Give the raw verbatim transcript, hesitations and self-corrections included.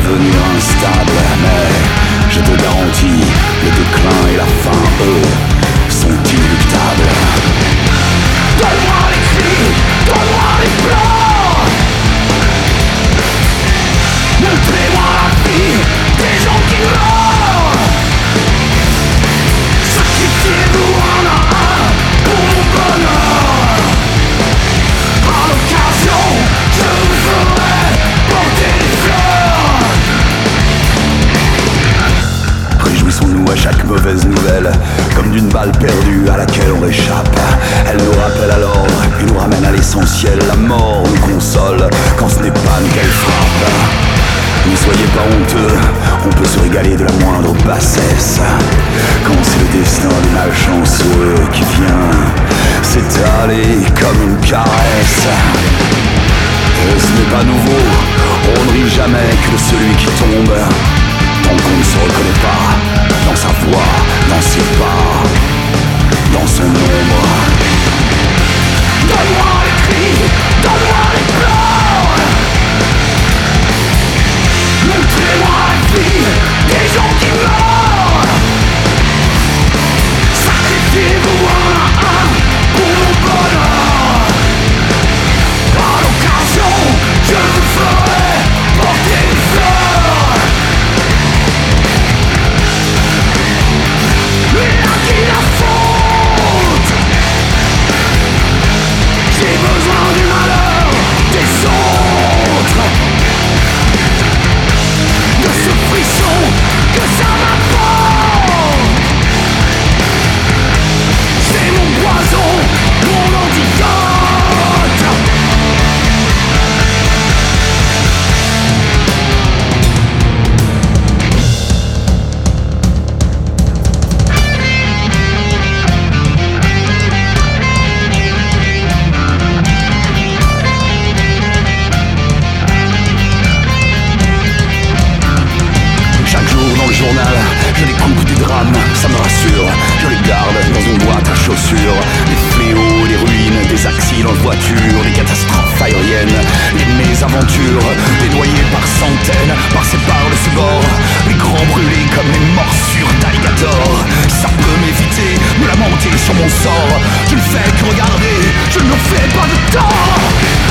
devenir instable. Mais je te garantis, le déclin et la fin, eux, sont inéluctables. Donne-moi les cris, donne-moi les plans. Montrez-moi la vie des gens qui meurent. Sacrifiez-vous un à un pour mon bonheur. À l'occasion, je vous ferai porter des fleurs. Réjouissons-nous à chaque mauvaise nouvelle, comme d'une balle perdue à laquelle on échappe. Elle nous rappelle à l'ordre et nous ramène à l'essentiel. La mort nous console quand ce n'est pas nous qu'elle frappe. Ne soyez pas honteux, on peut se régaler de la moindre bassesse. Quand c'est le destin des malchanceux qui vient s'étaler comme une caresse. Et ce n'est pas nouveau, on ne rit jamais que de celui qui tombe. Tant qu'on ne se reconnaît pas dans sa voix, dans ses pas, dans son ombre. Donne-moi les cris, donne-moi les pleurs. Montrez-moi la vie des gens qui meurent. Sacrifiez-vous un à un pour mon bonheur. À l'occasion, je vous ferai porter des fleurs. Mais à qui la faute? J'ai besoin du malheur des autres, de ce frisson que ça m'apporte. C'est mon poison, mon antidote. Chaque jour dans le journal, je découvre des drames, ça me rassure. Je les garde dans une boîte à chaussures. Des fléaux, des ruines, des accidents de voiture, des catastrophes aériennes, des mésaventures, des noyés par centaines, par ces barres de ce bord, les grands brûlés comme les morsures d'alligator. Ça peut m'éviter de lamenter sur mon sort. Tu ne fais que regarder, je ne fais pas de tort.